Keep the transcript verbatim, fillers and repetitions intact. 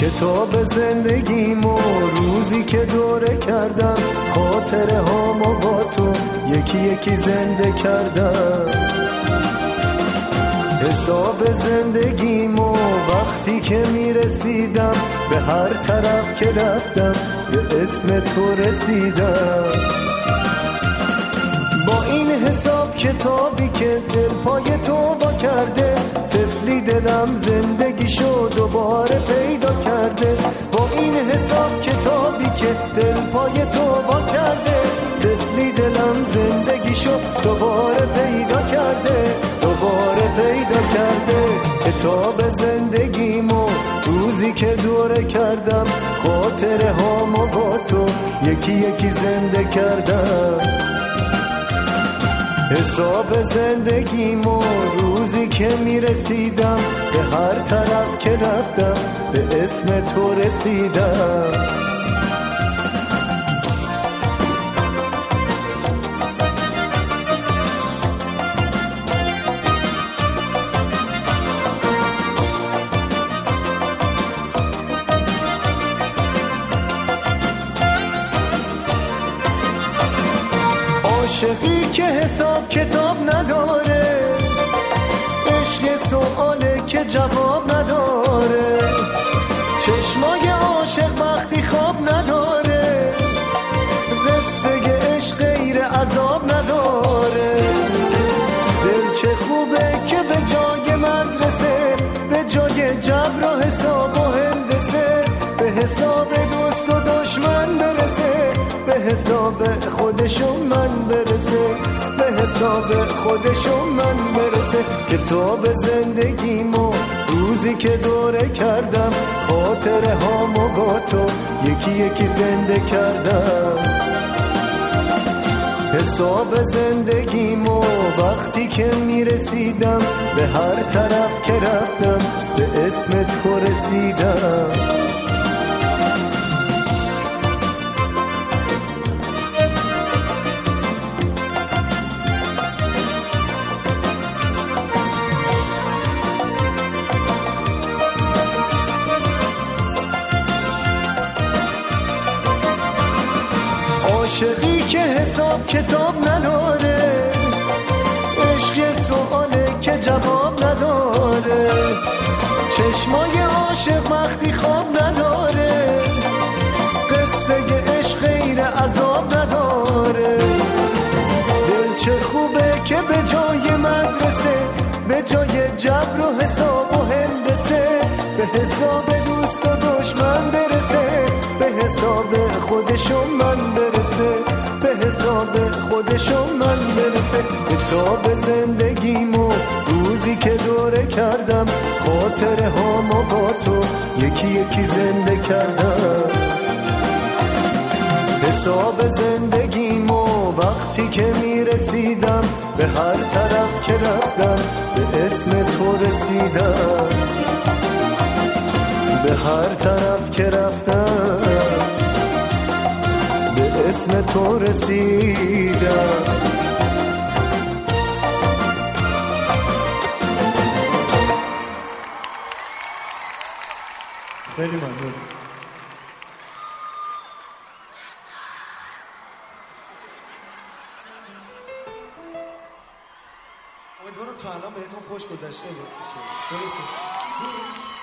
کتاب زندگیمو روزی که دوره کردم، خاطره هامو با تو یکی یکی زنده کردم. حساب زندگیمو وقتی که میرسیدم، به هر طرف که رفتم به اسم تو رسیدم. با این حساب کتابی که دل پای تو وا کرده، طفلی دلم زندگیشو دوباره پیدا کرده. با این حساب کتابی که دل پای تو وا کرده، طفلی دلم زندگیشو دوباره پیدا کرده، دوباره پیدا کرده. کتاب زندگیمو روزی که دوره کردم، خاطره هامو با تو یکی یکی زنده کردم. حساب زندگیمو روزی که میرسیدم، به هر طرف که رفتم به اسم تو رسیدم. عاشقی که حساب کتاب نداره، عشق سواله که جواب نداره. چشمای عاشق وقتی خواب نداره، قصه عشق غیر عذاب نداره. دل چه خوبه که به جای مدرسه، به جای جبر و حساب و هندسه، به حساب دوست و دشمن برسه، به حساب خودشون من برسه، به حساب خودشون من برسه. کتاب زندگیمو روزی که دوره کردم، خاطره هامو با تو یکی یکی زنده کردم. حساب زندگیمو وقتی که میرسیدم، به هر طرف که رفتم به اسم تو رسیدم. عاشقی که حساب کتاب نداره، عشق سواله که جواب نداره. چشمای عاشق وقتی خواب نداره، قصه عشق غیر عذاب نداره. دل چه خوبه که به جای مدرسه، به جای جبر و حساب و هندسه، به حساب دوست و دشمن برسه، به حساب خودشون من برسه، به حساب خودشون من برسه. کتاب زندگیمو روزی که دوره کردم، خاطره هامو با تو یکی یکی زنده کردم. حساب زندگیمو وقتی که میرسیدم، به هر طرف که رفتم به اسم تو رسیدم. به هر طرف که رفتم به اسم تو رسیدم. خیلی ممنون. امیدوارم تا الان بهتون خوش گذشته باشه. درسته؟